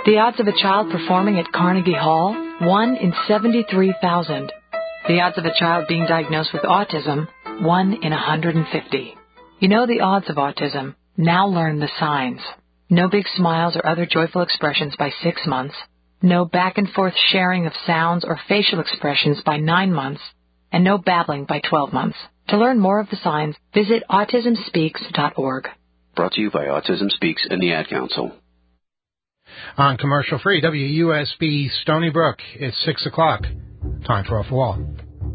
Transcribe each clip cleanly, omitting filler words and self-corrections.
The odds of a child performing at Carnegie Hall? 1 in 73,000. The odds of a child being diagnosed with autism? 1 in 150. You know the odds of autism. Now learn the signs. No big smiles or other joyful expressions by 6 months. No back and forth sharing of sounds or facial expressions by 9 months. And no babbling by 12 months. To learn more of the signs, visit autismspeaks.org. Brought to you by Autism Speaks and the Ad Council. On commercial free, WUSB Stony Brook, it's 6 o'clock. Time for Off the Wall.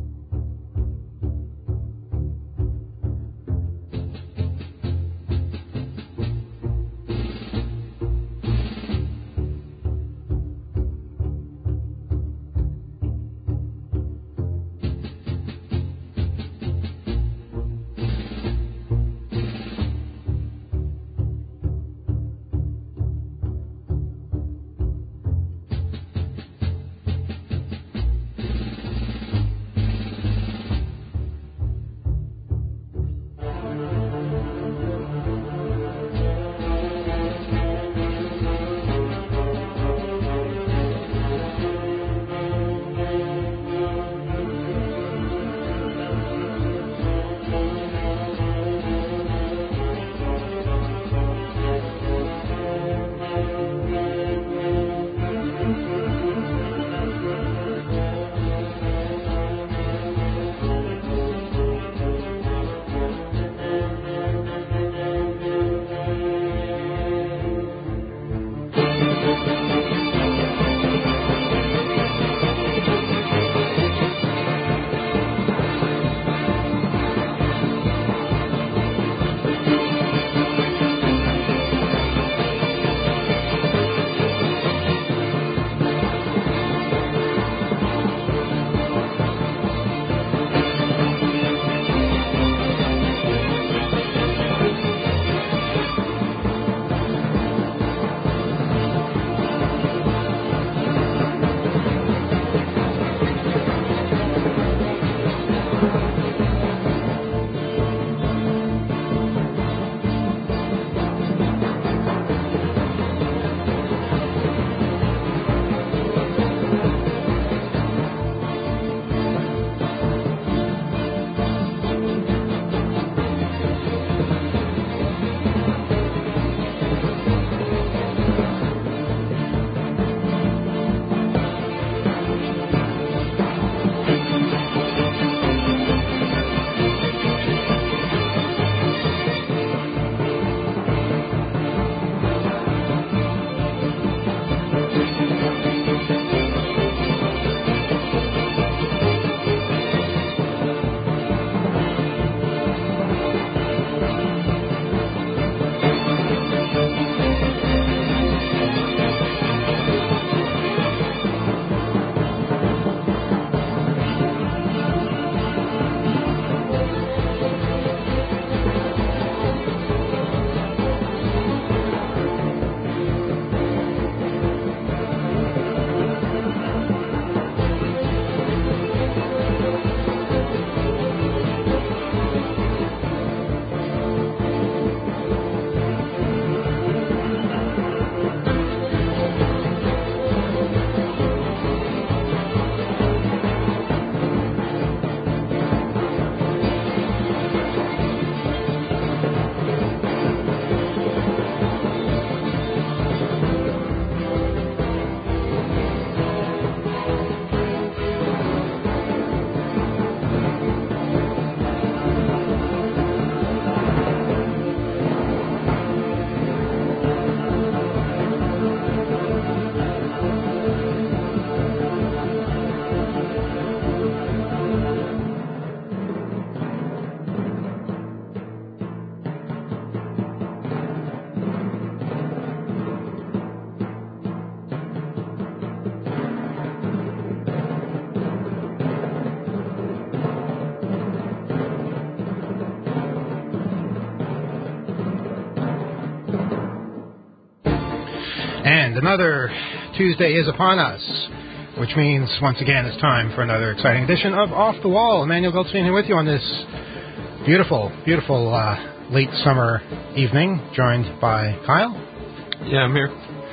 And another Tuesday is upon us, which means, once again, it's time for another exciting edition of Off the Wall. Emmanuel Goldstein here with you on this beautiful, beautiful late summer evening, joined by Kyle. Yeah, I'm here.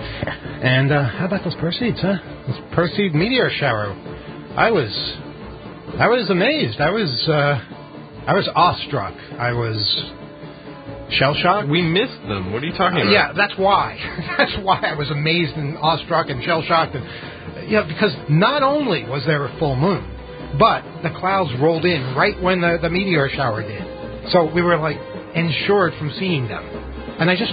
And how about those Perseids, huh? This Perseid meteor shower. I was amazed. I was awestruck. I was shell-shocked. We missed them. What are you talking about? Yeah, that's why. That's why I was amazed and awestruck and shell-shocked. And, because not only was there a full moon, but the clouds rolled in right when the meteor shower did. So we were, ensured from seeing them. And I just,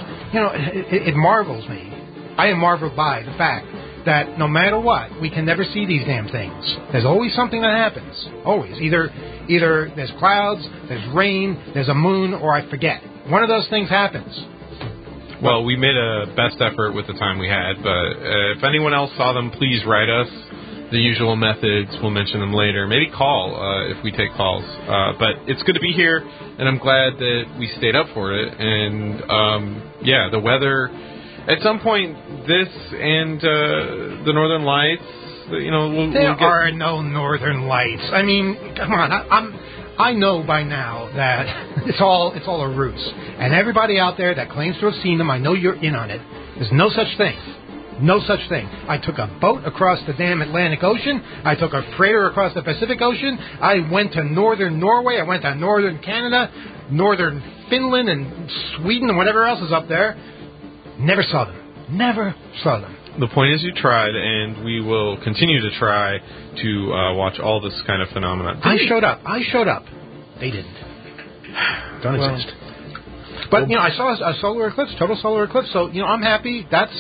it marvels me. I am marveled by the fact that no matter what, we can never see these damn things. There's always something that happens. Always. Either there's clouds, there's rain, there's a moon, or I forget. One of those things happens. Well, we made a best effort with the time we had, but if anyone else saw them, please write us. The usual methods, we'll mention them later. Maybe call if we take calls. But it's good to be here, and I'm glad that we stayed up for it. And, the weather... At some point, this and the Northern Lights, there are no Northern Lights. I mean, come on, I know by now that it's all a ruse. And everybody out there that claims to have seen them, I know you're in on it. There's no such thing. No such thing. I took a boat across the damn Atlantic Ocean. I took a freighter across the Pacific Ocean. I went to northern Norway. I went to northern Canada, northern Finland, and Sweden, and whatever else is up there. Never saw them. Never saw them. The point is you tried, and we will continue to try to watch all this kind of phenomenon. I showed up. They didn't. Don't exist. But, I saw a solar eclipse, total solar eclipse, so, I'm happy. That's,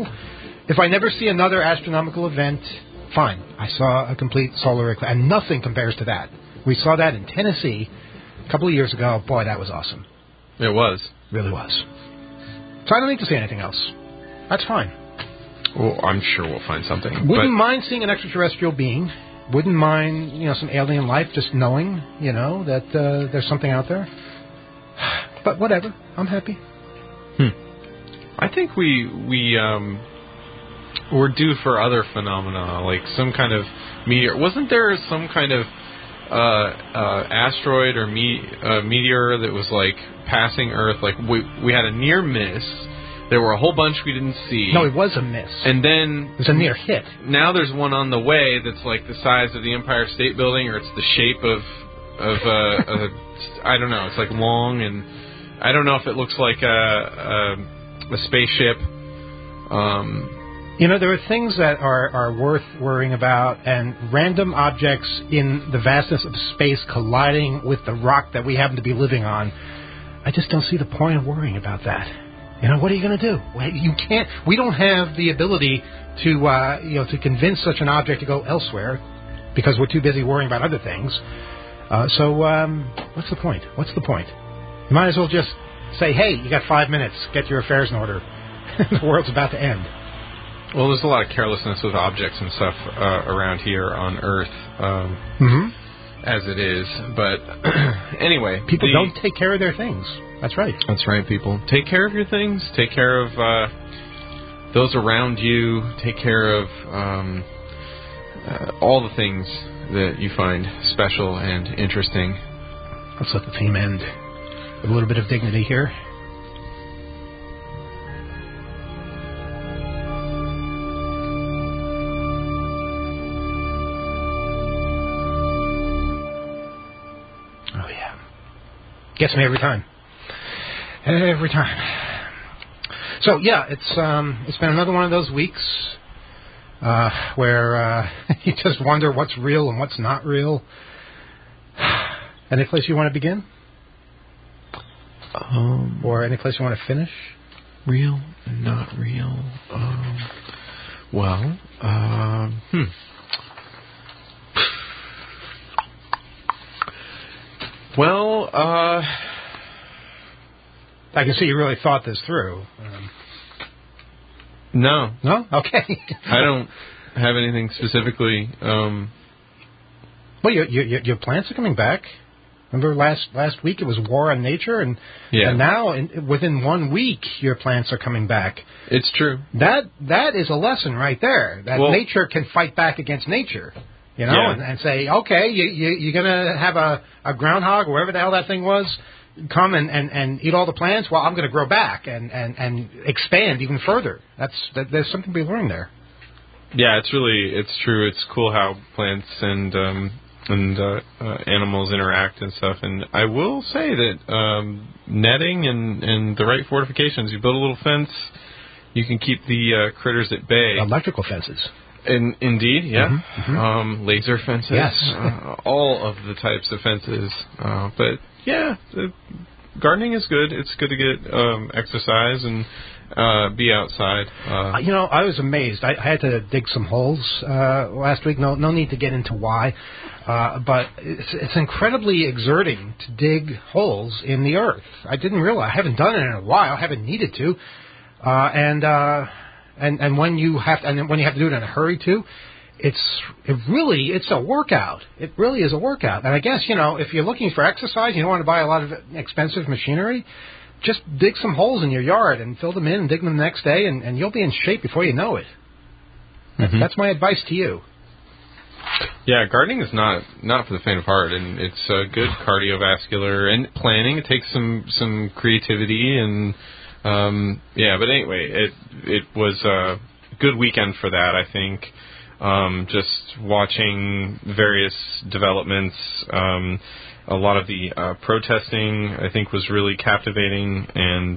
if I never see another astronomical event, fine. I saw a complete solar eclipse, and nothing compares to that. We saw that in Tennessee a couple of years ago. Boy, that was awesome. It was. Really was. So I don't need to see anything else. That's fine. Well, I'm sure we'll find something. Wouldn't mind seeing an extraterrestrial being. Wouldn't mind, some alien life, just knowing, that there's something out there. But whatever. I'm happy. I think we're due for other phenomena, like some kind of meteor. Wasn't there some kind of asteroid or meteor that was passing Earth? We had a near miss. There were a whole bunch we didn't see. No, it was a miss. And then it was a near hit. Now there's one on the way that's the size of the Empire State Building, or it's the shape of I don't know. It's long, and I don't know if it looks like a spaceship. There are things that are worth worrying about, and random objects in the vastness of space colliding with the rock that we happen to be living on. I just don't see the point of worrying about that. What are you going to do? You can't. We don't have the ability to convince such an object to go elsewhere because we're too busy worrying about other things. So what's the point? What's the point? You might as well just say, hey, you got 5 minutes. Get your affairs in order. The world's about to end. Well, there's a lot of carelessness with objects and stuff around here on Earth, as it is. But anyway, people don't take care of their things. That's right. That's right, people. Take care of your things. Take care of those around you. Take care of all the things that you find special and interesting. Let's let the theme end with a little bit of dignity here. Oh, yeah. Gets me every time. Every time. So, yeah, it's been another one of those weeks where you just wonder what's real and what's not real. Any place you want to begin? Or any place you want to finish? Real and not real. I can see you really thought this through. No. No? Okay. I don't have anything specifically. Well, your plants are coming back. Remember last week it was War on Nature, and now within 1 week your plants are coming back. It's true. That is a lesson right there. That nature can fight back against nature, and say, okay, you're going to have a groundhog, or wherever the hell that thing was. come and eat all the plants, well, I'm going to grow back and expand even further. There's something to be learned there. Yeah, it's true. It's cool how plants and animals interact and stuff. And I will say that netting and the right fortifications, you build a little fence, you can keep the critters at bay. Electrical fences. Indeed, yeah. Mm-hmm, mm-hmm. Laser fences. Yes. All of the types of fences. But, yeah, gardening is good. It's good to get exercise and be outside. I was amazed. I had to dig some holes last week. No need to get into why. But it's incredibly exerting to dig holes in the earth. I didn't realize. I haven't done it in a while. I haven't needed to. And when you have to do it in a hurry too, it's a workout. It really is a workout. And I guess, if you're looking for exercise, you don't want to buy a lot of expensive machinery, just dig some holes in your yard and fill them in and dig them the next day, and you'll be in shape before you know it. Mm-hmm. That's my advice to you. Yeah, gardening is not for the faint of heart, and it's good cardiovascular and planning. It takes some creativity and but anyway, it was a good weekend for that, I think. Just watching various developments, a lot of the protesting, I think, was really captivating, and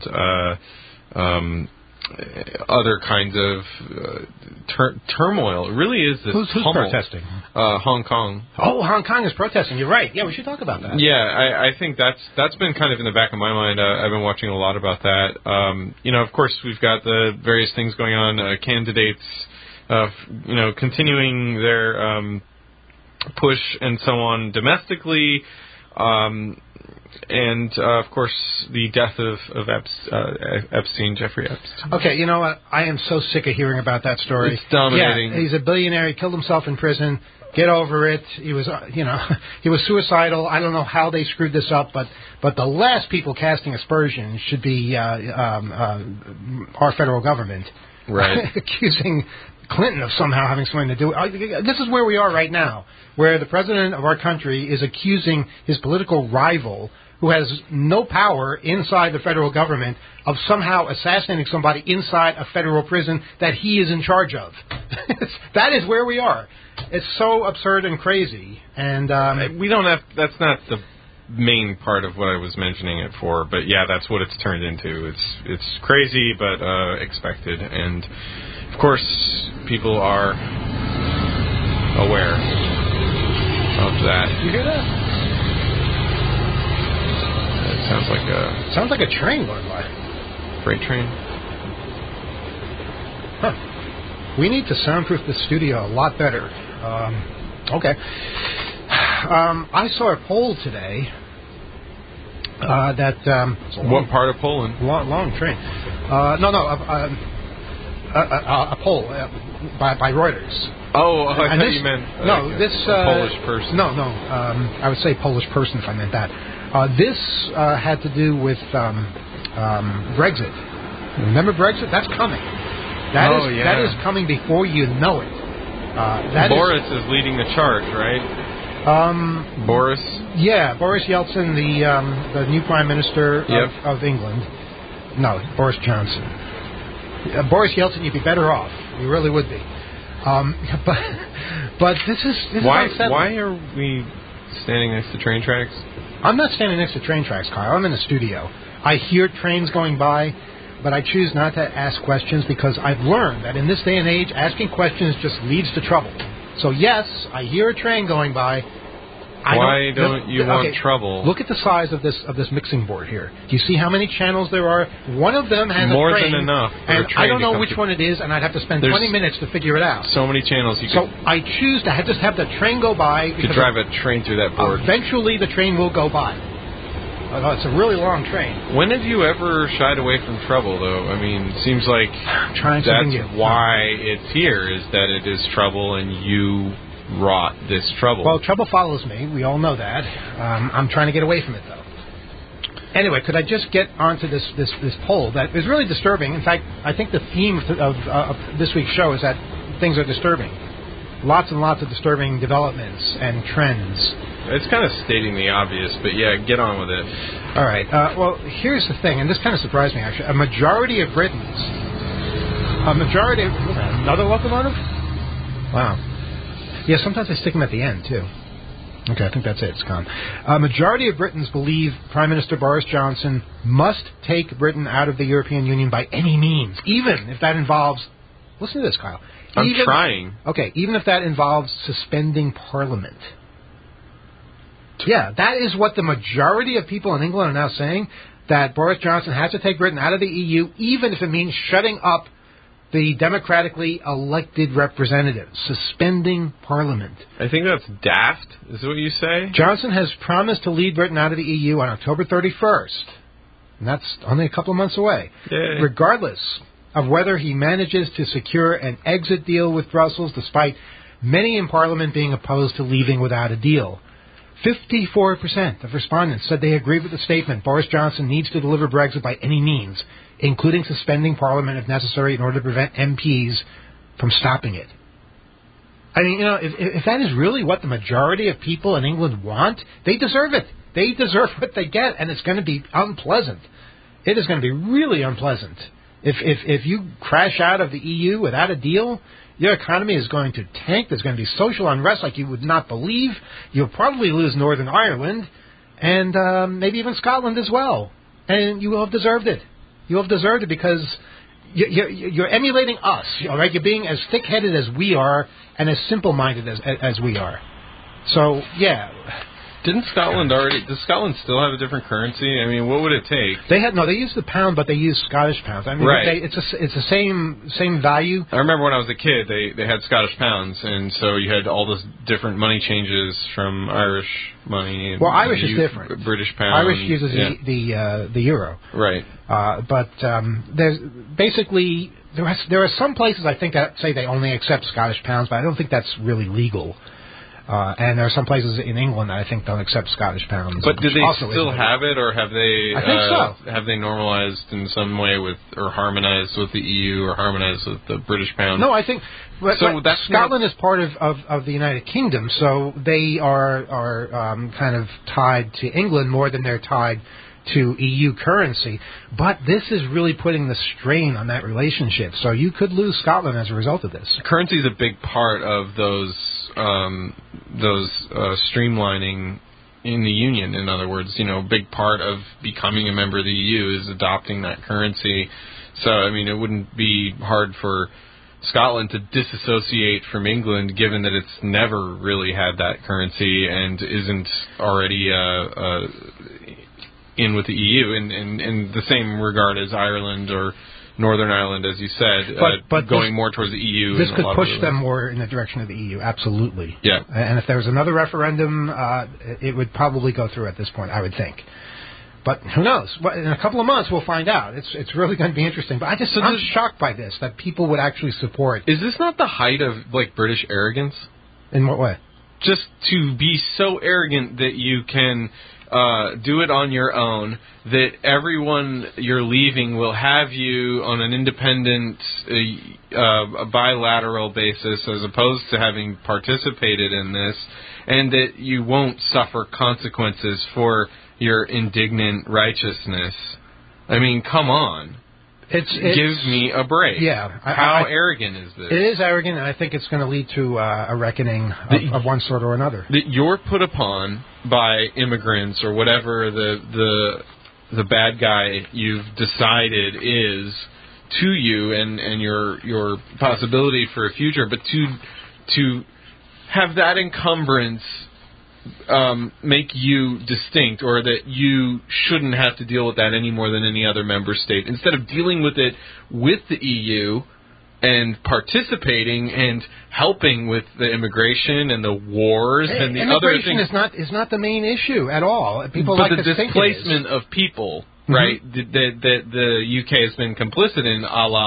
other kinds of turmoil. It really is this Who's protesting? Hong Kong. Oh, Hong Kong is protesting. You're right. Yeah, we should talk about that. Yeah, I think that's been kind of in the back of my mind. I've been watching a lot about that. Of course, we've got the various things going on. Candidates, continuing their push and so on domestically. And, of course, the death of Epstein, Jeffrey Epstein. Okay, you know what? I am so sick of hearing about that story. It's dominating. Yeah, he's a billionaire. He killed himself in prison. Get over it. He was, he was suicidal. I don't know how they screwed this up, but the last people casting aspersions should be our federal government. Right. Accusing Clinton of somehow having something to do with it. This is where we are right now, where the president of our country is accusing his political rival, who has no power inside the federal government, of somehow assassinating somebody inside a federal prison that he is in charge of. That is where we are. It's so absurd and crazy. And we don't have. That's not the main part of what I was mentioning it for. But yeah, that's what it's turned into. It's crazy, but expected. And of course, people are aware of that. You hear that? It sounds like a train going by. Freight train. Huh. We need to soundproof the studio a lot better. Okay. I saw a poll today that... what part of Poland? Long train. A poll by Reuters. Oh, I thought you meant a Polish person. No, I would say Polish person if I meant that. This had to do with Brexit. Remember Brexit? That's coming. That is coming before you know it. Boris is leading the charge, right? Boris? Yeah, Boris Yeltsin, the new Prime Minister of England. No, Boris Johnson. Boris Yeltsin, you'd be better off. You really would be. But this is unsettling. Why are we standing next to train tracks? I'm not standing next to train tracks, Kyle. I'm in the studio. I hear trains going by, but I choose not to ask questions because I've learned that in this day and age, asking questions just leads to trouble. So yes, I hear a train going by. Why don't you want trouble? Look at the size of this mixing board here. Do you see how many channels there are? One of them has more a train, than enough. And I don't know which one it is, and I'd have to spend 20 minutes to figure it out. So many channels. So I choose to just have the train go by. You could drive a train through that board. Eventually, the train will go by. It's a really long train. When have you ever shied away from trouble, though? I mean, it seems like that's why it's here, is that it is trouble and you wrought this trouble. Well, trouble follows me. We all know that. I'm trying to get away from it, though. Anyway, could I just get onto this poll that is really disturbing? In fact, I think the theme of this week's show is that things are disturbing. lots and lots of disturbing developments and trends. It's kind of stating the obvious, but yeah, get on with it. All right. Well, here's the thing, and this kind of surprised me, actually. Another locomotive? Wow. Yeah, sometimes they stick them at the end, too. Okay, I think that's it. It's gone. A majority of Britons believe Prime Minister Boris Johnson must take Britain out of the European Union by any means, even if that involves... Listen to this, Kyle. I'm trying. Okay, even if that involves suspending Parliament. Yeah, that is what the majority of people in England are now saying, that Boris Johnson has to take Britain out of the EU, even if it means shutting up the democratically elected representatives, suspending Parliament. I think that's daft, is what you say? Johnson has promised to lead Britain out of the EU on October 31st, and that's only a couple of months away. Yay. Regardless of whether he manages to secure an exit deal with Brussels, despite many in Parliament being opposed to leaving without a deal. 54% of respondents said they agree with the statement Boris Johnson needs to deliver Brexit by any means, including suspending Parliament if necessary in order to prevent MPs from stopping it. I mean, if that is really what the majority of people in England want, they deserve it. They deserve what they get, and it's going to be unpleasant. It is going to be really unpleasant. If you crash out of the EU without a deal, your economy is going to tank. There's going to be social unrest like you would not believe. You'll probably lose Northern Ireland and maybe even Scotland as well. And you will have deserved it. You will have deserved it because you're emulating us. All right? You're being as thick-headed as we are and as simple-minded as we are. So, yeah. Does Scotland still have a different currency? I mean, what would it take? They use the pound, but they use Scottish pounds. I mean, right. It's the same value. I remember when I was a kid, they had Scottish pounds, and so you had all those different money changes from Irish money. And Irish is different. British pound. Irish uses the euro. Right. But there's basically there are some places I think that say they only accept Scottish pounds, but I don't think that's really legal. And there are some places in England that I think don't accept Scottish pounds. But do they still have it, or have they? I think so. Have they normalized in some way or harmonized with the EU, or harmonized with the British pound? No, I think. But Scotland is part of the United Kingdom, so they are kind of tied to England more than they're tied to EU currency. But this is really putting the strain on that relationship. So you could lose Scotland as a result of this. Currency is a big part of those streamlining in the union. In other words, a big part of becoming a member of the EU is adopting that currency. So, I mean, it wouldn't be hard for Scotland to disassociate from England, given that it's never really had that currency and isn't already in with the EU in the same regard as Ireland or Northern Ireland, as you said, but going more towards the EU. This could push them more in the direction of the EU, absolutely. Yeah. And if there was another referendum, it would probably go through at this point, I would think. But who knows? In a couple of months, we'll find out. It's really going to be interesting. But I'm shocked by this, that people would actually support. Is this not the height of, British arrogance? In what way? Just to be so arrogant that you can do it on your own, that everyone you're leaving will have you on an independent, bilateral basis as opposed to having participated in this, and that you won't suffer consequences for your indignant righteousness. I mean, come on. Give me a break. Yeah. How arrogant is this? It is arrogant, and I think it's going to lead to a reckoning of one sort or another. That you're put upon by immigrants or whatever the bad guy you've decided is to you and your possibility for a future, but to have that encumbrance make you distinct, or that you shouldn't have to deal with that any more than any other member state, instead of dealing with it with the EU and participating and helping with the immigration and the wars and the other things. Immigration is not the main issue at all. People but like the to think displacement of people, right? That the UK has been complicit in, a la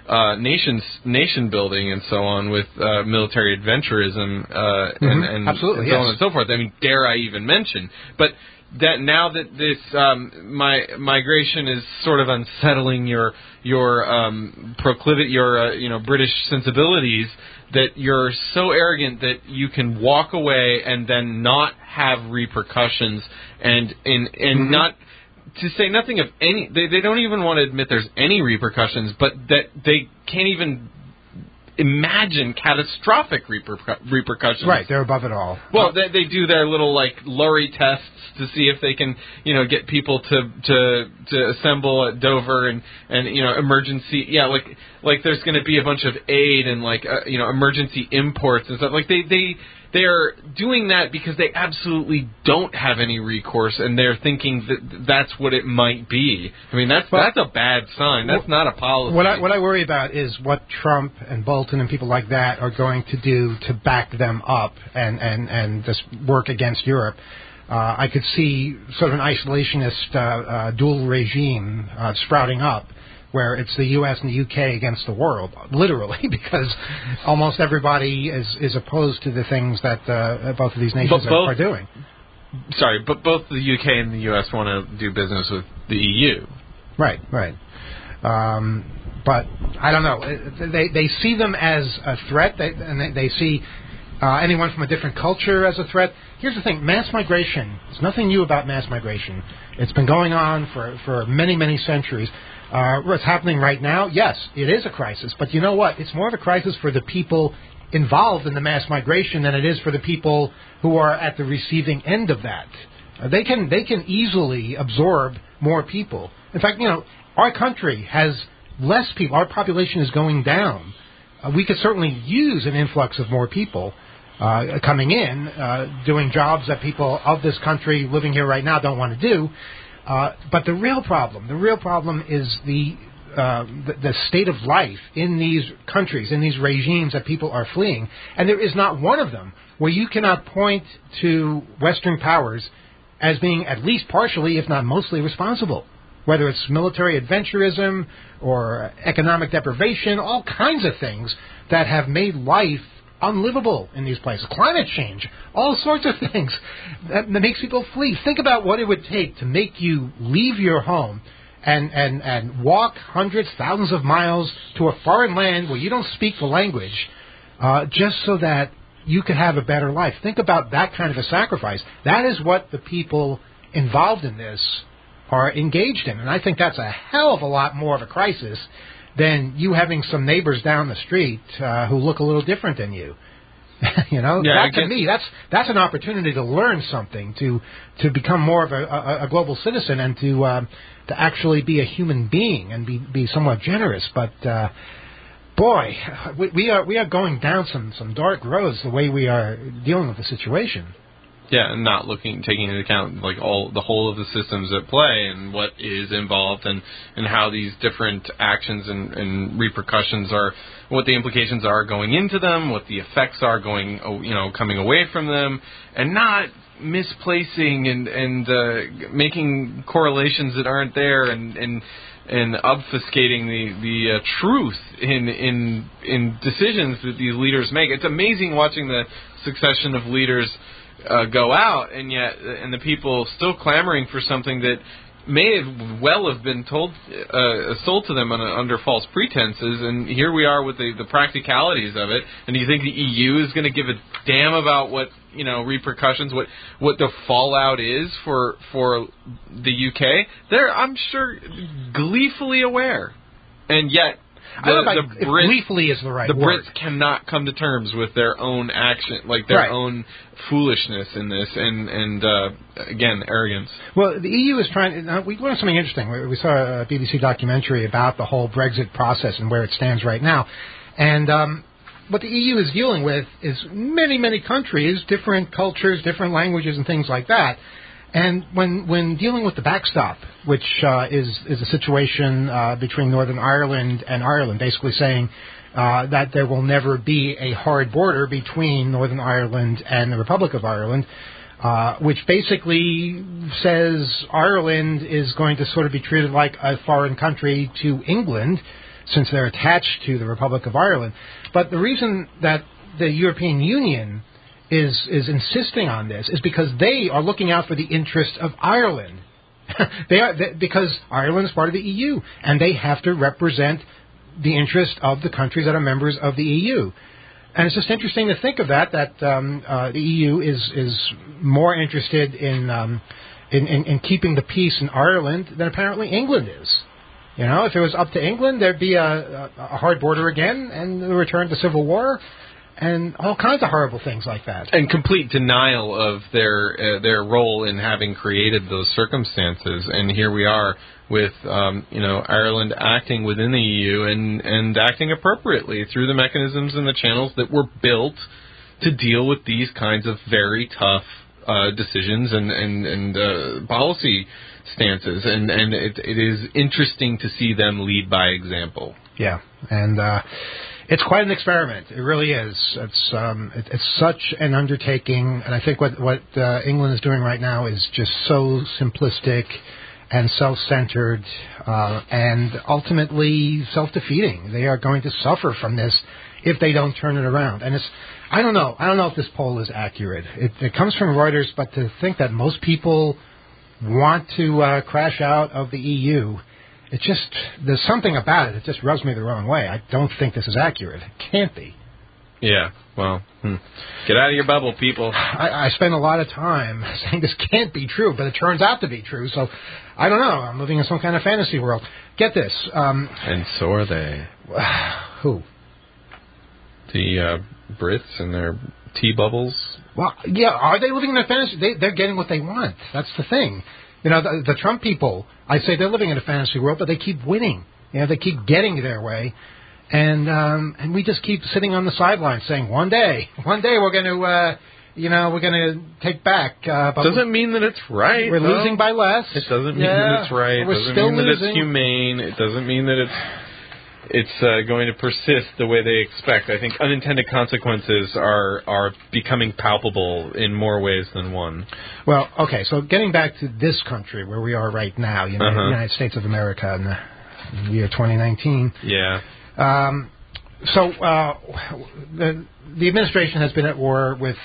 nation building and so on with military adventurism and absolutely, so on and so forth. I mean, dare I even mention? But that now that this migration is sort of unsettling your proclivity, your British sensibilities, that you're so arrogant that you can walk away and then not have repercussions and not. To say nothing of any, they don't even want to admit there's any repercussions, but that they can't even imagine catastrophic repercussions. Right, they're above it all. Well, they do their little Lurie tests to see if they can, get people to assemble at Dover and emergency. Yeah, like there's going to be a bunch of aid and emergency imports and stuff. Like they are doing that because they absolutely don't have any recourse, and they're thinking that that's what it might be. I mean, that's a bad sign. That's not a policy. What I worry about is what Trump and Bolton and people like that are going to do to back them up and this work against Europe. I could see sort of an isolationist dual regime sprouting up, where it's the U.S. and the U.K. against the world, literally, because almost everybody is opposed to the things that both of these nations are doing. Sorry, but both the U.K. and the U.S. want to do business with the EU. Right. But I don't know. They see them as a threat, and they see anyone from a different culture as a threat. Here's the thing. Mass migration, there's nothing new about mass migration. It's been going on for many, many centuries. What's happening right now, yes, it is a crisis. But you know what? It's more of a crisis for the people involved in the mass migration than it is for the people who are at the receiving end of that. They can easily absorb more people. In fact, our country has less people. Our population is going down. We could certainly use an influx of more people coming in, doing jobs that people of this country living here right now don't want to do. But the real problem is the state of life in these countries, in these regimes that people are fleeing. And there is not one of them where you cannot point to Western powers as being at least partially, if not mostly, responsible. Whether it's military adventurism or economic deprivation, all kinds of things that have made life unlivable in these places. Climate change, all sorts of things that makes people flee. Think about what it would take to make you leave your home and walk hundreds, thousands of miles to a foreign land where you don't speak the language, just so that you could have a better life. Think about that kind of a sacrifice. That is what the people involved in this are engaged in. And I think that's a hell of a lot more of a crisis than you having some neighbors down the street who look a little different than you. To me, that's an opportunity to learn something, to become more of a global citizen, and to actually be a human being and be somewhat generous. But boy, we are going down some dark roads the way we are dealing with the situation. Yeah, and not taking into account the whole of the systems at play and what is involved and how these different actions and repercussions are, what the implications are going into them, what the effects are coming away from them, and not misplacing and making correlations that aren't there and obfuscating the truth in decisions that these leaders make. It's amazing watching the succession of leaders go out, and the people still clamoring for something that may have been sold to them under false pretenses, and here we are with the practicalities of it. And do you think the EU is going to give a damn about what repercussions, what the fallout is for the UK? They're, I'm sure, gleefully aware, and yet. I don't know if gleefully is the right word. The Brits cannot come to terms with their own action, their own foolishness in this, and again, arrogance. Well, the EU is trying. We learned something interesting. We saw a BBC documentary about the whole Brexit process and where it stands right now, and what the EU is dealing with is many, many countries, different cultures, different languages, and things like that. And when dealing with the backstop, which is a situation between Northern Ireland and Ireland, basically saying that there will never be a hard border between Northern Ireland and the Republic of Ireland, which basically says Ireland is going to sort of be treated like a foreign country to England, since they're attached to the Republic of Ireland. But the reason that the European Union is insisting on this is because they are looking out for the interests of Ireland. Because Ireland is part of the EU, and they have to represent the interest of the countries that are members of the EU. And it's just interesting to think of that the EU is more interested in keeping the peace in Ireland than apparently England is. You know, if it was up to England, there'd be a hard border again and a return to civil war and all kinds of horrible things like that. And complete denial of their role in having created those circumstances. And here we are with Ireland acting within the EU and acting appropriately through the mechanisms and the channels that were built to deal with these kinds of very tough decisions and policy stances, and it is interesting to see them lead by example. Yeah, and it's quite an experiment. It really is. It's such an undertaking, and I think what England is doing right now is just so simplistic and self-centered and ultimately self-defeating. They are going to suffer from this if they don't turn it around. And I don't know if this poll is accurate. It comes from Reuters, but to think that most people want to crash out of the EU, there's something about it that just rubs me the wrong way. I don't think this is accurate. It can't be. Yeah, well, get out of your bubble, people. I spend a lot of time saying this can't be true, but it turns out to be true, so I don't know. I'm living in some kind of fantasy world. Get this. And so are they. Who? The Brits and their tea bubbles. Well, yeah, are they living in a fantasy? They're getting what they want. That's the thing. You know, the Trump people, I say they're living in a fantasy world, but they keep winning. You know, they keep getting their way. And we just keep sitting on the sidelines saying, one day we're going to, we're going to take back. But doesn't mean that it's right. We're losing by less. It doesn't mean that it's right. It doesn't mean that it's humane. It doesn't mean that it's going to persist the way they expect. I think unintended consequences are becoming palpable in more ways than one. Well, okay, so getting back to this country where we are right now, the United States of America in the year 2019. Yeah. So the administration has been at war with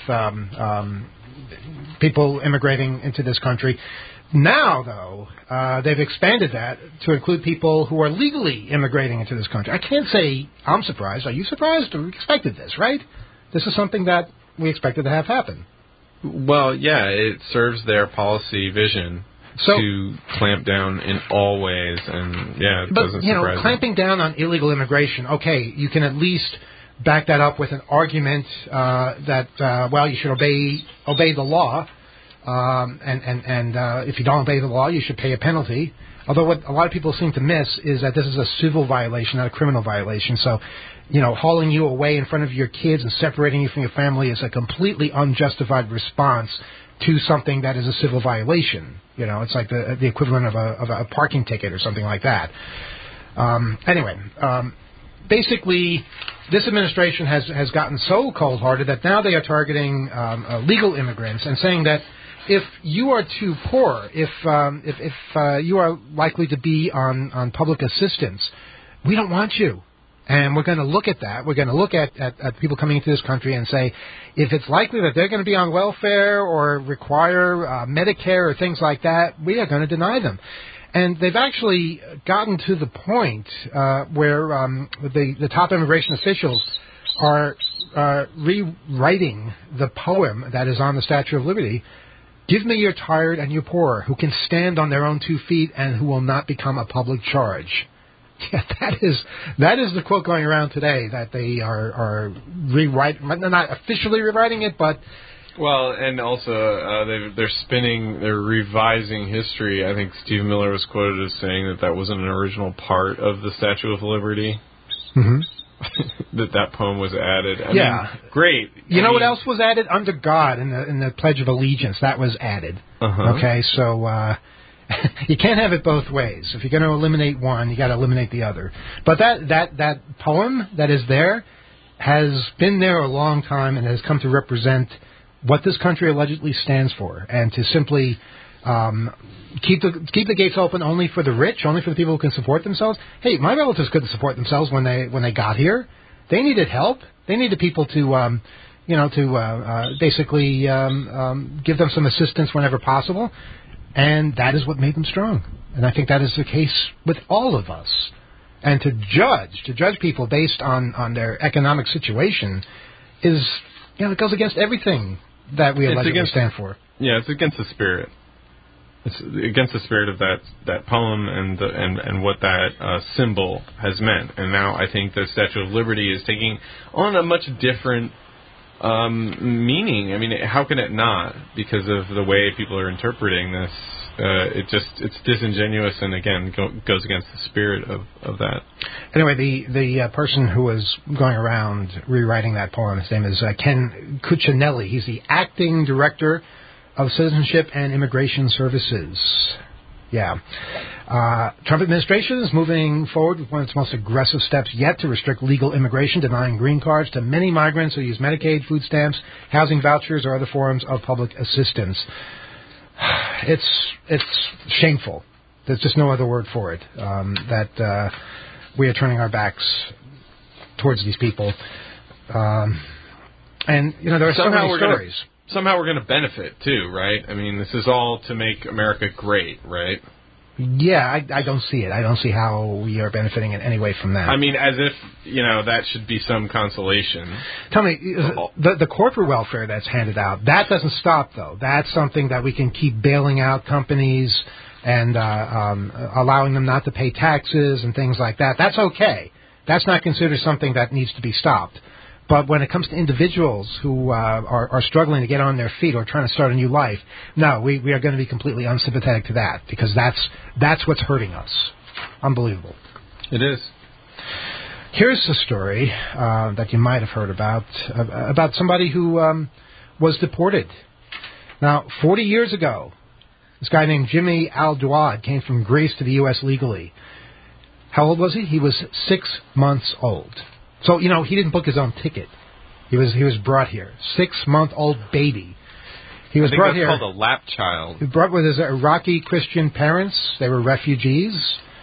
people immigrating into this country. Now, though, they've expanded that to include people who are legally immigrating into this country. I can't say I'm surprised. Are you surprised? We expected this, right? This is something that we expected to have happen. Well, yeah, it serves their policy vision to clamp down in all ways, and yeah, it doesn't surprise me. Clamping down on illegal immigration, okay, you can at least back that up with an argument that you should obey the law. And if you don't obey the law, you should pay a penalty. Although what a lot of people seem to miss is that this is a civil violation, not a criminal violation. So, hauling you away in front of your kids and separating you from your family is a completely unjustified response to something that is a civil violation. It's like the equivalent of a parking ticket or something like that. Basically, this administration has gotten so cold-hearted that now they are targeting legal immigrants and saying that if you are too poor, if you are likely to be on public assistance, we don't want you. And we're going to look at that. We're going to look at people coming into this country and say, if it's likely that they're going to be on welfare or require Medicare or things like that, we are going to deny them. And they've actually gotten to the point where the top immigration officials are rewriting the poem that is on the Statue of Liberty. Give me your tired and your poor, who can stand on their own 2 feet and who will not become a public charge. Yeah, that is the quote going around today, that they are rewriting. They're not officially rewriting it, but... Well, and also they're revising history. I think Stephen Miller was quoted as saying that wasn't an original part of the Statue of Liberty. Mm-hmm. that poem was added. I mean, great. You know what else was added? Under God in the Pledge of Allegiance. That was added. Uh-huh. Okay, so you can't have it both ways. If you're going to eliminate one, you got to eliminate the other. But that poem that is there has been there a long time and has come to represent what this country allegedly stands for, and to simply Keep the gates open only for the rich, only for the people who can support themselves. Hey, my relatives couldn't support themselves when they got here. They needed help. They needed people to basically give them some assistance whenever possible, and that is what made them strong. And I think that is the case with all of us. And to judge people based on their economic situation is, it goes against everything that we allegedly stand for. Yeah, it's against the spirit. It's against the spirit of that poem and what that symbol has meant. And now I think the Statue of Liberty is taking on a much different meaning. I mean, how can it not? Because of the way people are interpreting this. It's disingenuous and, again, goes against the spirit of that. Anyway, the person who was going around rewriting that poem, his name is Ken Cuccinelli. He's the acting director of Citizenship and Immigration Services. Yeah. Trump administration is moving forward with one of its most aggressive steps yet to restrict legal immigration, denying green cards to many migrants who use Medicaid, food stamps, housing vouchers, or other forms of public assistance. It's shameful. There's just no other word for it, that we are turning our backs towards these people. And, there are so many stories. Somehow we're going to benefit, too, right? I mean, this is all to make America great, right? Yeah, I don't see it. I don't see how we are benefiting in any way from that. I mean, as if, that should be some consolation. Tell me, the corporate welfare that's handed out, that doesn't stop, though. That's something that we can keep bailing out companies and allowing them not to pay taxes and things like that. That's okay. That's not considered something that needs to be stopped. But when it comes to individuals who are struggling to get on their feet or trying to start a new life, no, we are going to be completely unsympathetic to that, because that's what's hurting us. Unbelievable. It is. Here's a story that you might have heard about somebody who was deported. Now, 40 years ago, this guy named Jimmy Al-Duad came from Greece to the U.S. legally. How old was he? He was 6 months old. So, he didn't book his own ticket. He was brought here. 6-month-old baby. He was brought here. I think that's called a lap child. He was brought with his Iraqi Christian parents. They were refugees.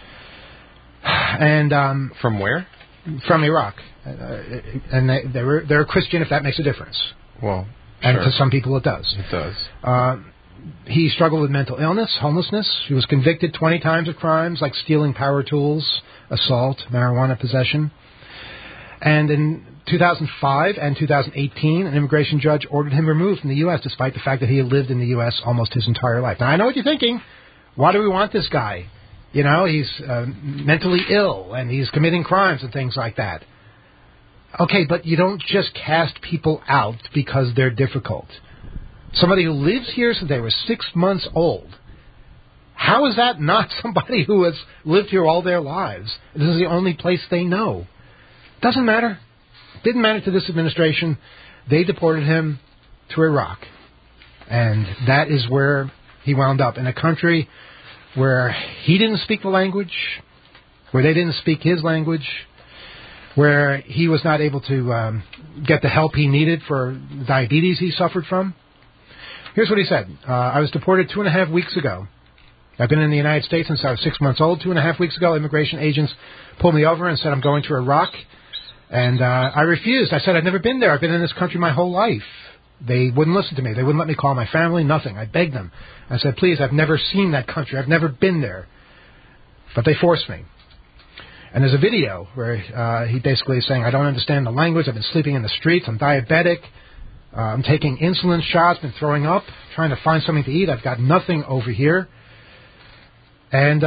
And from where? From Iraq. And they're Christian, if that makes a difference. Well, and sure. To some people it does. It does. He struggled with mental illness, homelessness. He was convicted 20 times of crimes like stealing power tools, assault, marijuana possession. And in 2005 and 2018, an immigration judge ordered him removed from the U.S. despite the fact that he had lived in the U.S. almost his entire life. Now, I know what you're thinking. Why do we want this guy? He's mentally ill and he's committing crimes and things like that. Okay, but you don't just cast people out because they're difficult. Somebody who lives here since they were 6 months old, how is that not somebody who has lived here all their lives? This is the only place they know. Doesn't matter. Didn't matter to this administration. They deported him to Iraq. And that is where he wound up, in a country where he didn't speak the language, where they didn't speak his language, where he was not able to get the help he needed for the diabetes he suffered from. Here's what he said. I was deported 2.5 weeks ago. I've been in the United States since I was 6 months old. 2.5 weeks ago, immigration agents pulled me over and said I'm going to Iraq. And I refused. I said I'd never been there. I've been in this country my whole life. They wouldn't listen to me. They wouldn't let me call my family, nothing. I begged them. I said, please, I've never seen that country. I've never been there. But they forced me. And there's a video where he basically is saying, I don't understand the language. I've been sleeping in the streets. I'm diabetic. I'm taking insulin shots, been throwing up, trying to find something to eat. I've got nothing over here. And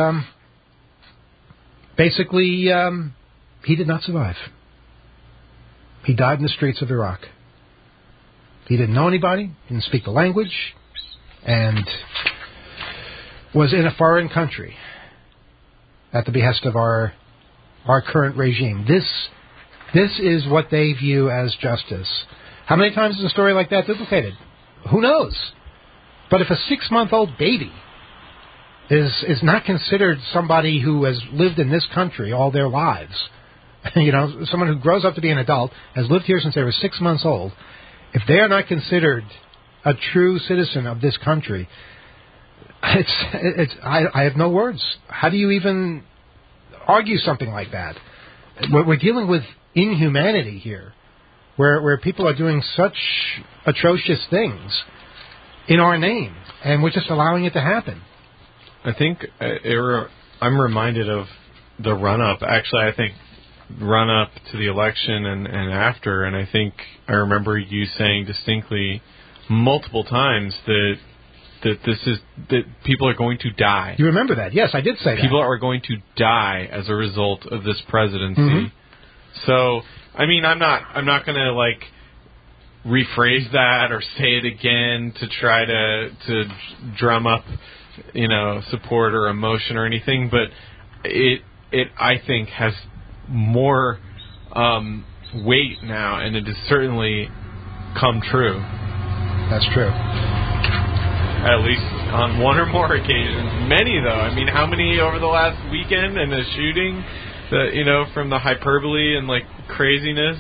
basically, he did not survive. He died in the streets of Iraq. He didn't know anybody, didn't speak the language, and was in a foreign country at the behest of our current regime. This is what they view as justice. How many times is a story like that duplicated? Who knows? But if a 6-month-old baby is not considered somebody who has lived in this country all their lives, someone who grows up to be an adult, has lived here since they were 6 months old, if they are not considered a true citizen of this country, I have no words. How do you even argue something like that? We're dealing with inhumanity here, where people are doing such atrocious things in our name, and we're just allowing it to happen. I think I'm reminded of the run-up. Actually, I think run-up to the election and after, and I think I remember you saying distinctly multiple times that people are going to die. You remember that? Yes, I did say that. People are going to die as a result of this presidency. Mm-hmm. So, I mean, I'm not going to like rephrase that or say it again to try to drum up, support or emotion or anything, but it I think has more weight now, and it has certainly come true. That's true. At least on one or more occasions. Many, though. I mean, how many over the last weekend and the shooting, from the hyperbole and, like, craziness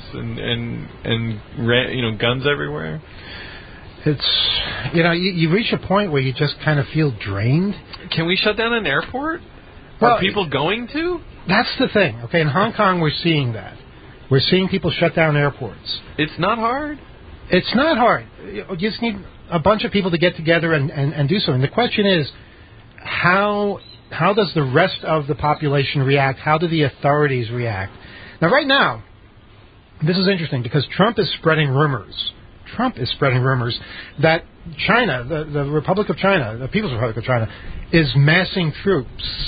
and guns everywhere? It's, you reach a point where you just kind of feel drained. Can we shut down an airport? Well, are people going to? That's the thing. Okay, in Hong Kong, we're seeing that. We're seeing people shut down airports. It's not hard. It's not hard. You just need a bunch of people to get together and do something. The question is, how does the rest of the population react? How do the authorities react? Now, right now, this is interesting because Trump is spreading rumors. Trump is spreading rumors that China, the Republic of China, the People's Republic of China, is massing troops,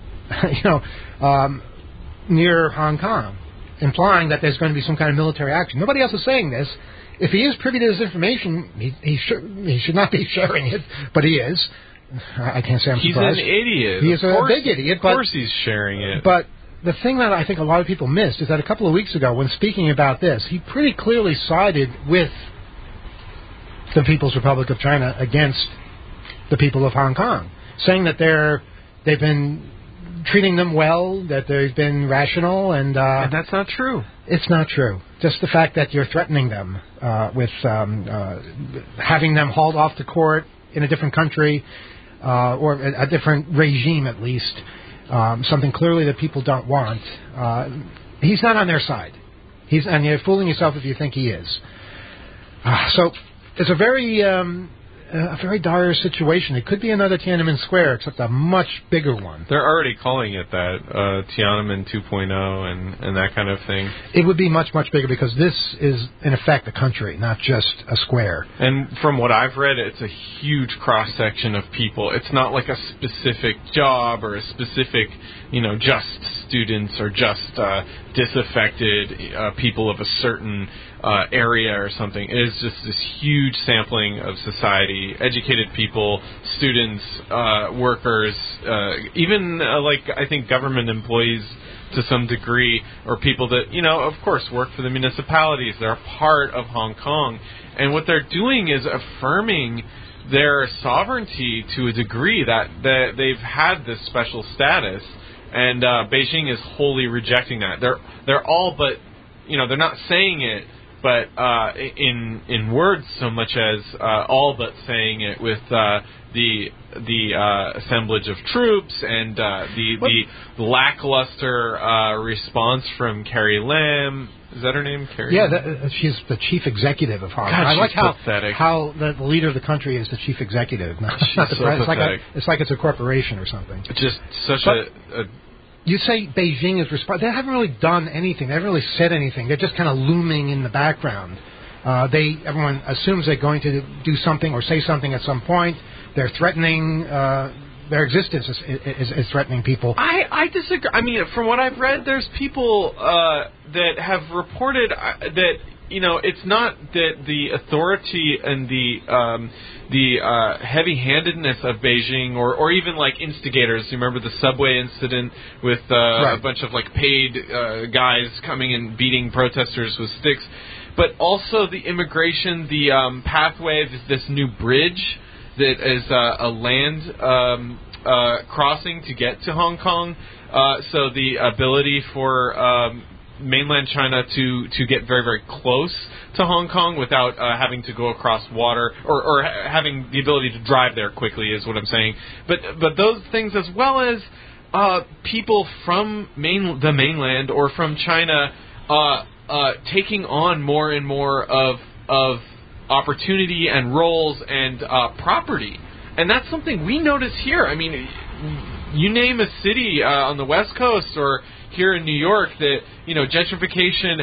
near Hong Kong, implying that there's going to be some kind of military action. Nobody else is saying this. If he is privy to this information, he should not be sharing it, but he is. I can't say I'm surprised. He's an idiot. He is a big idiot. Of course he's sharing it. But the thing that I think a lot of people missed is that a couple of weeks ago, when speaking about this, he pretty clearly sided with the People's Republic of China against the people of Hong Kong, saying that they've been treating them well, that they've been rational, and that's not true. It's not true. Just the fact that you're threatening them with having them hauled off to court in a different country or a different regime, at least, something clearly that people don't want. He's not on their side. And you're fooling yourself if you think he is. So it's a very dire situation. It could be another Tiananmen Square, except a much bigger one. They're already calling it that, Tiananmen 2.0 and that kind of thing. It would be much, much bigger because this is, in effect, a country, not just a square. And from what I've read, it's a huge cross-section of people. It's not like a specific job or a specific, just students or just disaffected people of a certain area or something. It is just this huge sampling of society, educated people, students, workers, even I think government employees to some degree, or people that, of course, work for the municipalities. They're a part of Hong Kong. And what they're doing is affirming their sovereignty to a degree that they've had this special status. And Beijing is wholly rejecting that. They're all but, they're not saying it, but in words so much as all but saying it with the assemblage of troops and the lackluster response from Carrie Lam. Is that her name, Carrie? Yeah, she's the chief executive of Hong Kong. I like how the leader of the country is the chief executive. Not the president. It's like it's a corporation or something. It's just such a you say Beijing is responsible. They haven't really done anything. They haven't really said anything. They're just kind of looming in the background. Everyone assumes they're going to do something or say something at some point. They're threatening. Their existence is threatening people. I disagree. I mean, from what I've read, there's people that have reported that it's not that the authority and the heavy-handedness of Beijing, or even like instigators. You remember the subway incident with a bunch of paid guys coming and beating protesters with sticks, but also the immigration, the pathway, this new bridge that is a land crossing to get to Hong Kong. So the ability for mainland China to get very, very close to Hong Kong without having to go across water or having the ability to drive there quickly is what I'm saying. But those things, as well as people from the mainland or from China taking on more and more of opportunity and roles and property. And that's something we notice here. I mean, you name a city on the West Coast or here in New York that, gentrification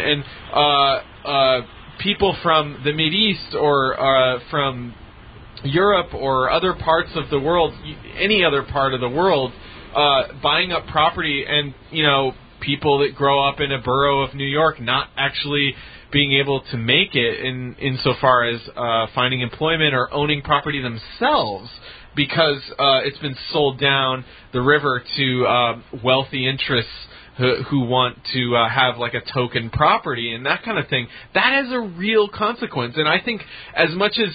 and people from the Mideast or from Europe or other parts of the world, any other part of the world, buying up property and, people that grow up in a borough of New York not actually being able to make it insofar as finding employment or owning property themselves because it's been sold down the river to wealthy interests who want to have like a token property and that kind of thing. That is a real consequence. And I think as much as,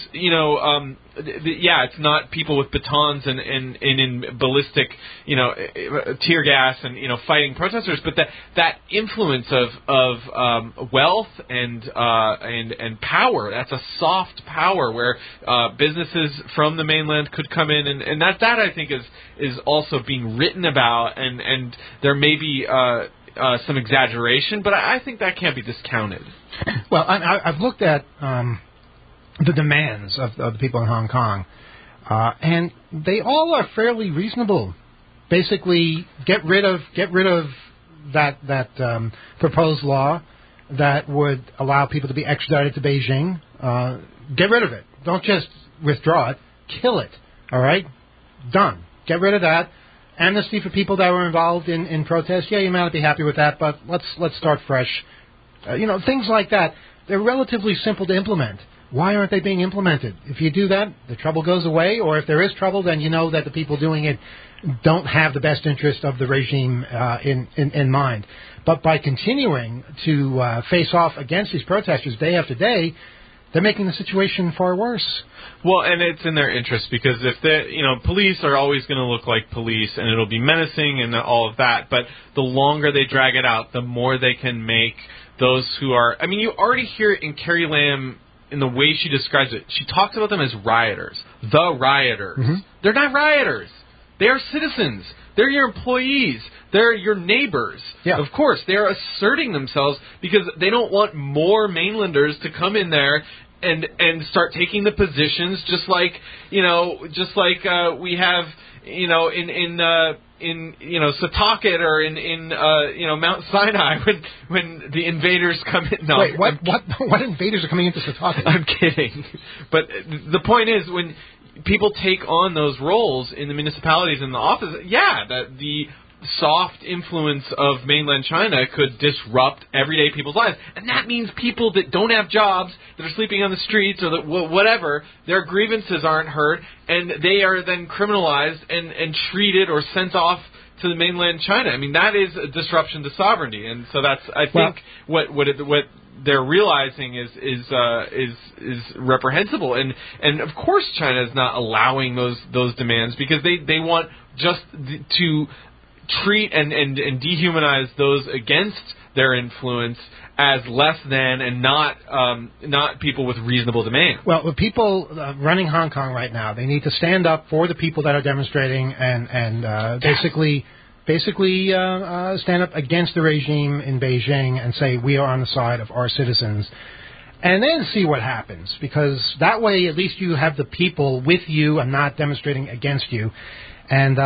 it's not people with batons and in ballistic, tear gas and, fighting protesters, but that influence of wealth and power, that's a soft power where businesses from the mainland could come in and that I think is also being written about and there may be some exaggeration, but I think that can't be discounted. Well, I've looked at the demands of the people in Hong Kong, and they all are fairly reasonable. Basically, get rid of that proposed law that would allow people to be extradited to Beijing. Get rid of it. Don't just withdraw it. Kill it. All right? Done. Get rid of that. Amnesty for people that were involved in protests. Yeah, you might not be happy with that, but let's start fresh. Things like that. They're relatively simple to implement. Why aren't they being implemented? If you do that, the trouble goes away, or if there is trouble, then you know that the people doing it don't have the best interest of the regime in mind. But by continuing to face off against these protesters day after day, they're making the situation far worse. Well, and it's in their interest because if police are always going to look like police and it'll be menacing and all of that, but the longer they drag it out, the more they can make those who are... I mean, you already hear it in Carrie Lam in the way she describes it. She talks about them as rioters. The rioters. Mm-hmm. They're not rioters. They are citizens. They're your employees. They're your neighbors. Yeah. Of course, they're asserting themselves because they don't want more mainlanders to come in there and start taking the positions just like we have in Setauket or in Mount Sinai when the invaders come in. No, wait, what invaders are coming into Setauket? I'm kidding. But the point is when people take on those roles in the municipalities and the office, that the soft influence of mainland China could disrupt everyday people's lives. And that means people that don't have jobs, that are sleeping on the streets or that whatever, their grievances aren't heard, and they are then criminalized and treated or sent off to the mainland China. I mean, that is a disruption to sovereignty. And so that's, I think, what they're realizing is reprehensible. And of course China is not allowing those demands because they want just to treat and dehumanize those against their influence as less than and not people with reasonable demand. Well, the people running Hong Kong right now, they need to stand up for the people that are demonstrating and basically stand up against the regime in Beijing and say we are on the side of our citizens. And then see what happens, because that way at least you have the people with you and not demonstrating against you. And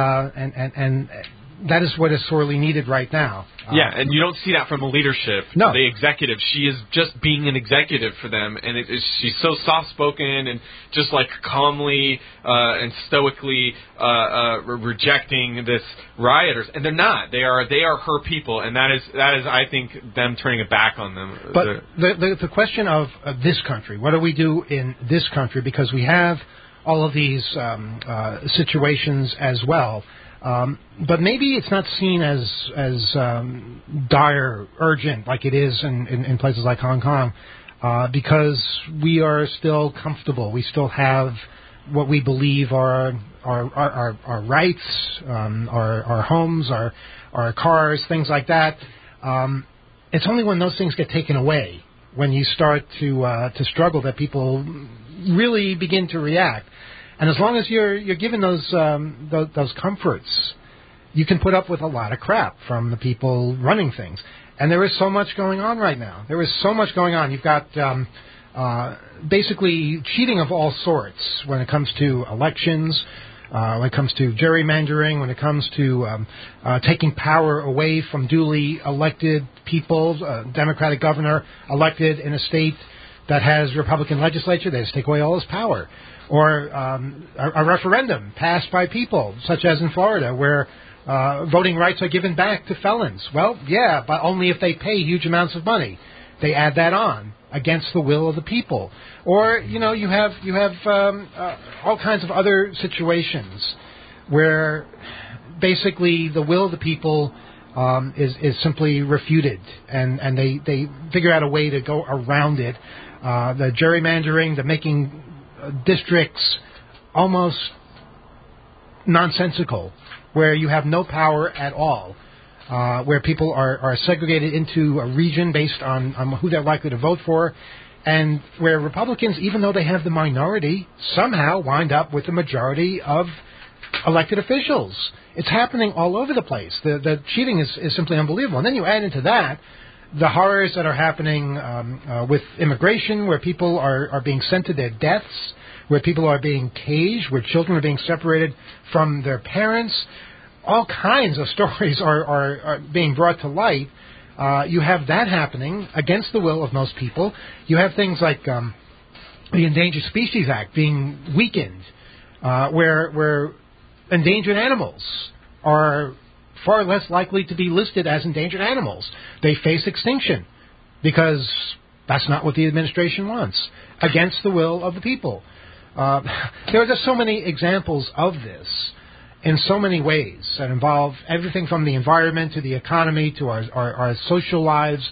that is what is sorely needed right now. Yeah, and you don't see that from the leadership. No. The executive. She is just being an executive for them, and she's so soft-spoken and just like calmly and stoically rejecting this rioters. And they're not. They are her people, and that is I think them turning it back on them. But the question of this country, what do we do in this country? Because we have all of these situations as well. But maybe it's not seen as dire, urgent like it is in places like Hong Kong, because we are still comfortable. We still have what we believe are our rights, our homes, our cars, things like that. it's only when those things get taken away, when you start to struggle, that people really begin to react. And as long as you're given those comforts, you can put up with a lot of crap from the people running things. And there is so much going on right now. There is so much going on. You've got basically cheating of all sorts when it comes to elections, when it comes to gerrymandering, when it comes to taking power away from duly elected people, Democratic governor elected in a state that has Republican legislature, they just take away all his power. Or a referendum passed by people, such as in Florida, where voting rights are given back to felons. Well, yeah, but only if they pay huge amounts of money. They add that on against the will of the people. Or, you have all kinds of other situations where basically the will of the people is simply refuted, and they figure out a way to go around it. The gerrymandering, the making districts almost nonsensical, where you have no power at all, where people are segregated into a region based on who they're likely to vote for, and where Republicans, even though they have the minority, somehow wind up with the majority of elected officials. It's happening all over the place. The cheating is simply unbelievable. And then you add into that the horrors that are happening with immigration, where people are being sent to their deaths, where people are being caged, where children are being separated from their parents. All kinds of stories are being brought to light. You have that happening against the will of most people. You have things like the Endangered Species Act being weakened, where endangered animals are far less likely to be listed as endangered animals. They face extinction because that's not what the administration wants, against the will of the people. There are just so many examples of this in so many ways that involve everything from the environment to the economy to our social lives.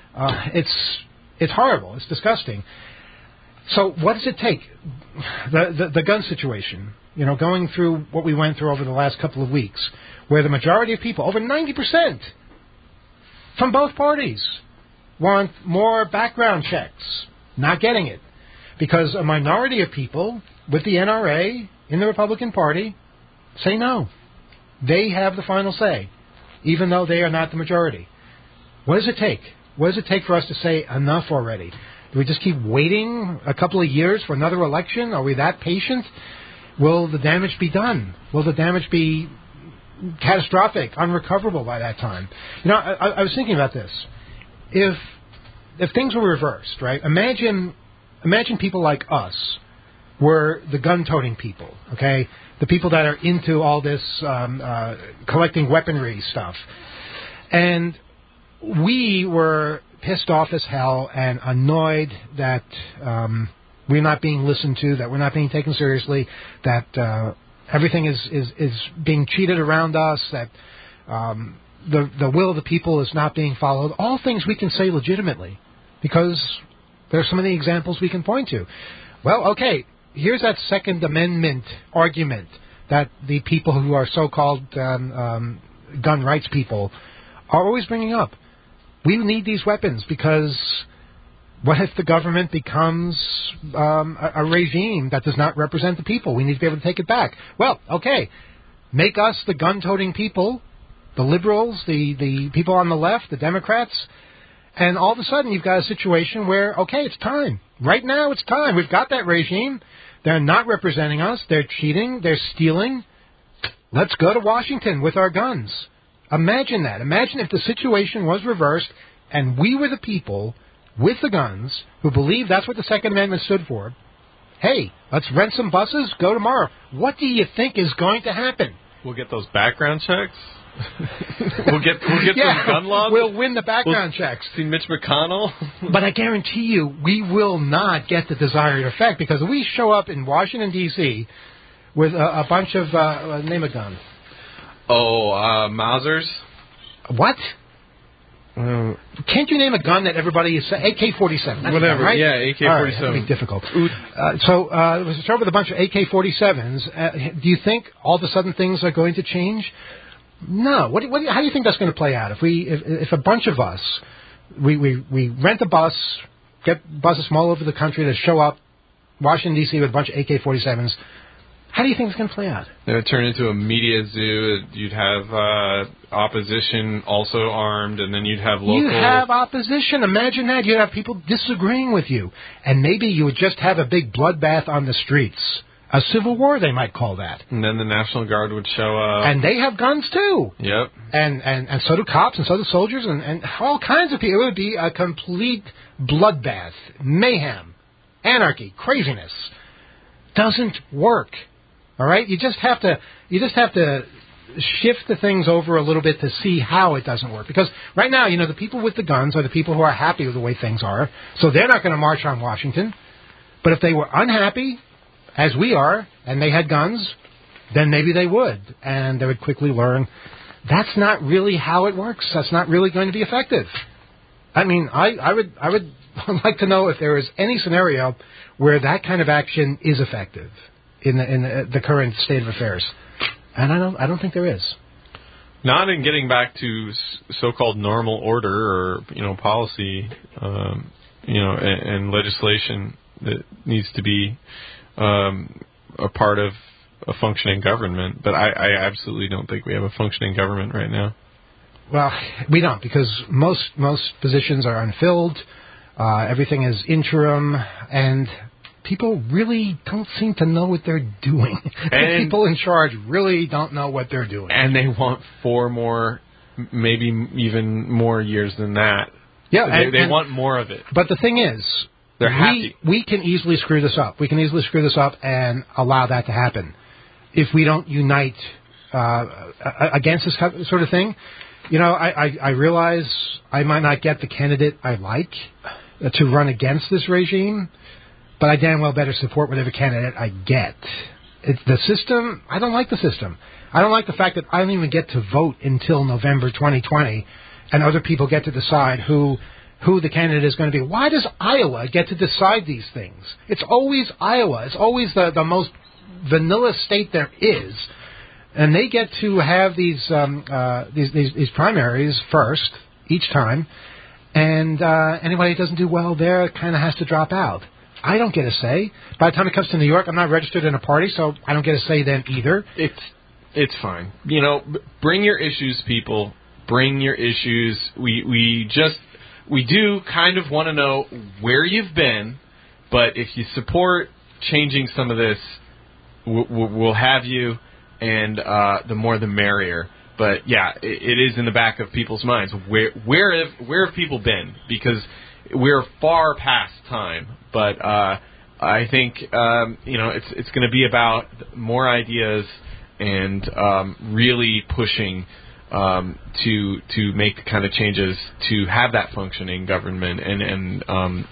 It's horrible. It's disgusting. So what does it take? The gun situation, going through what we went through over the last couple of weeks, where the majority of people, over 90% from both parties, want more background checks. Not getting it. Because a minority of people with the NRA in the Republican Party say no. They have the final say, even though they are not the majority. What does it take? What does it take for us to say enough already? Do we just keep waiting a couple of years for another election? Are we that patient? Will the damage be done? Will the damage be catastrophic, unrecoverable by that time? I was thinking about this. If things were reversed, right? Imagine people like us were the gun-toting people, okay? The people that are into all this collecting weaponry stuff. And we were pissed off as hell and annoyed that we're not being listened to, that we're not being taken seriously, that everything is being cheated around us, that the will of the people is not being followed. All things we can say legitimately, because there are so many examples we can point to. Well, okay, here's that Second Amendment argument that the people who are so-called gun rights people are always bringing up. We need these weapons because what if the government becomes a regime that does not represent the people? We need to be able to take it back. Well, okay, make us the gun-toting people, the liberals, the people on the left, the Democrats, and all of a sudden you've got a situation where, okay, it's time. Right now it's time. We've got that regime. They're not representing us. They're cheating. They're stealing. Let's go to Washington with our guns. Imagine that. Imagine if the situation was reversed and we were the people with the guns who believe that's what the Second Amendment stood for. Hey, let's rent some buses, go tomorrow. What do you think is going to happen? We'll get those background checks. we'll get some gun laws. We'll win the background checks. See Mitch McConnell. But I guarantee you, we will not get the desired effect, because if we show up in Washington, D.C. with a bunch of, name a gun. Mausers. What? Can't you name a gun that everybody is saying? AK-47. Whatever, right? yeah, AK-47. All right, that'd be difficult. So let's start with a bunch of AK-47s. Do you think all of a sudden things are going to change? No. How do you think that's going to play out? If a bunch of us We rent a bus, get buses from all over the country to show up, Washington, D.C. with a bunch of AK-47s. How do you think it's going to play out? It would turn into a media zoo. You'd have opposition also armed, and then you'd have local... You have opposition. Imagine that. You'd have people disagreeing with you. And maybe you would just have a big bloodbath on the streets. A civil war, they might call that. And then the National Guard would show up. And they have guns, too. Yep. And so do cops, and so do soldiers, and all kinds of people. It would be a complete bloodbath, mayhem, anarchy, craziness. Doesn't work. All right? You just have to shift the things over a little bit to see how it doesn't work. Because right now, the people with the guns are the people who are happy with the way things are. So they're not going to march on Washington. But if they were unhappy, as we are, and they had guns, then maybe they would. And they would quickly learn that's not really how it works. That's not really going to be effective. I mean, I would like to know if there is any scenario where that kind of action is effective in the current state of affairs. And I don't think there is. Not in getting back to so-called normal order or policy, and legislation that needs to be a part of a functioning government. But I absolutely don't think we have a functioning government right now. Well, we don't, because most positions are unfilled. Everything is interim, and people really don't seem to know what they're doing. And people in charge really don't know what they're doing. And they want 4 more, maybe even more years than that. Yeah, they want more of it. But the thing is, they're happy. We can easily screw this up. We can easily screw this up and allow that to happen if we don't unite against this sort of thing. I realize I might not get the candidate I like to run against this regime, but I damn well better support whatever candidate I get. It's the system. I don't like the system. I don't like the fact that I don't even get to vote until November 2020, and other people get to decide who the candidate is going to be. Why does Iowa get to decide these things? It's always Iowa. It's always the most vanilla state there is, and they get to have these primaries first each time, and anybody who doesn't do well there kind of has to drop out. I don't get a say. By the time it comes to New York, I'm not registered in a party, so I don't get a say then either. It's fine. Bring your issues, people. Bring your issues. We do kind of want to know where you've been, but if you support changing some of this, we'll have you, and the more the merrier. But yeah, it is in the back of people's minds. Where have people been? Because we're far past time, but I think it's going to be about more ideas and really pushing to make the kind of changes to have that functioning government and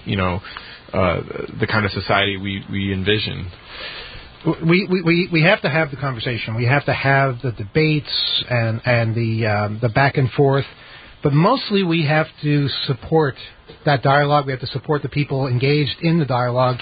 the kind of society we envision. We have to have the conversation. We have to have the debates and the back and forth. But mostly we have to support that dialogue. We have to support the people engaged in the dialogue.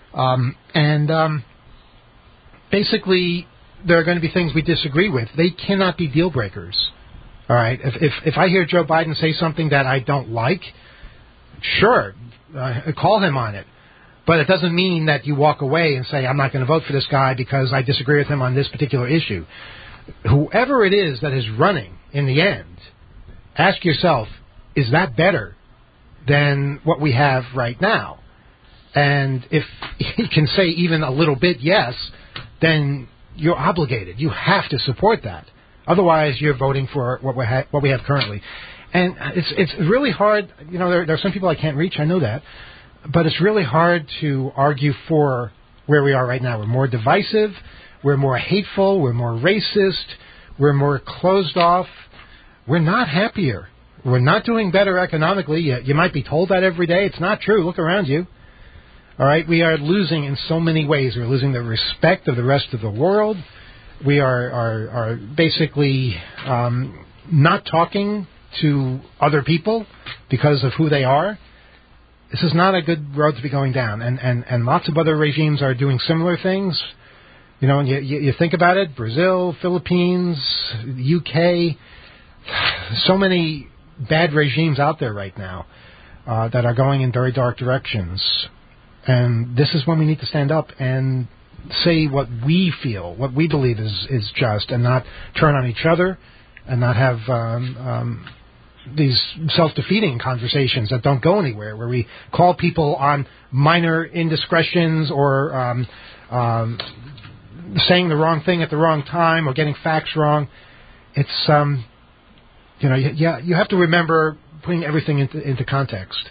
Basically, there are going to be things we disagree with. They cannot be deal breakers. All right? If I hear Joe Biden say something that I don't like, sure, call him on it. But it doesn't mean that you walk away and say, I'm not going to vote for this guy because I disagree with him on this particular issue. Whoever it is that is running in the end, ask yourself, is that better than what we have right now? And if he can say even a little bit yes, then you're obligated. You have to support that. Otherwise, you're voting for what we have currently. And it's really hard. There are some people I can't reach. I know that. But it's really hard to argue for where we are right now. We're more divisive. We're more hateful. We're more racist. We're more closed off. We're not happier. We're not doing better economically. You might be told that every day. It's not true. Look around you. All right? We are losing in so many ways. We're losing the respect of the rest of the world. We are basically not talking to other people because of who they are. This is not a good road to be going down. And lots of other regimes are doing similar things. And you think about it, Brazil, Philippines, UK, so many bad regimes out there right now that are going in very dark directions. And this is when we need to stand up and say what we feel, what we believe is just, and not turn on each other and not have these self-defeating conversations that don't go anywhere, where we call people on minor indiscretions or saying the wrong thing at the wrong time or getting facts wrong. It's, you have to remember putting everything into context.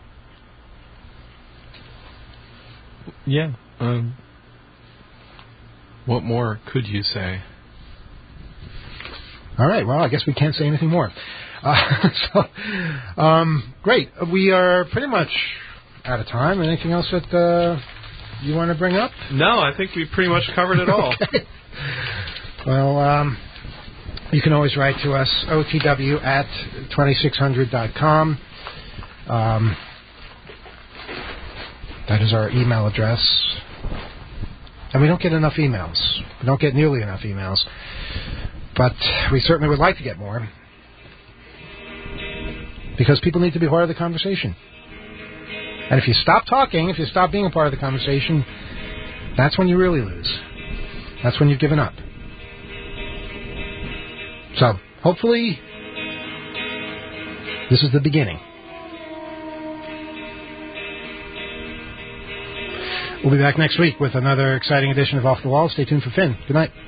Yeah. What more could you say? All right. Well, I guess we can't say anything more. Great. We are pretty much out of time. Anything else that you want to bring up? No, I think we pretty much covered it all. Okay. Well, you can always write to us, otw@2600.com. That is our email address. And we don't get enough emails. We don't get nearly enough emails. But we certainly would like to get more. Because people need to be part of the conversation. And if you stop talking, if you stop being a part of the conversation, that's when you really lose. That's when you've given up. So, hopefully, this is the beginning. We'll be back next week with another exciting edition of Off the Wall. Stay tuned for Finn. Good night.